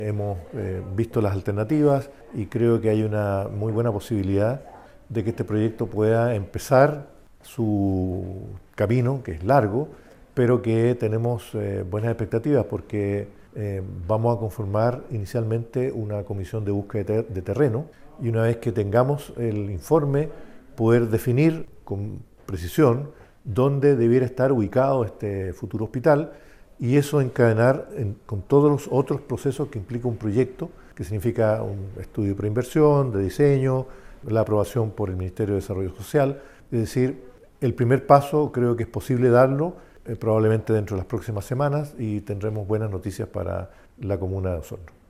Hemos visto las alternativas y creo que hay una muy buena posibilidad de que este proyecto pueda empezar su camino, que es largo, pero que tenemos buenas expectativas porque vamos a conformar inicialmente una comisión de búsqueda de terreno y una vez que tengamos el informe poder definir con precisión dónde debiera estar ubicado este futuro hospital y eso encadenar con todos los otros procesos que implica un proyecto, que significa un estudio de preinversión, de diseño, la aprobación por el Ministerio de Desarrollo Social. Es decir, el primer paso creo que es posible darlo probablemente dentro de las próximas semanas y tendremos buenas noticias para la comuna de Osorno.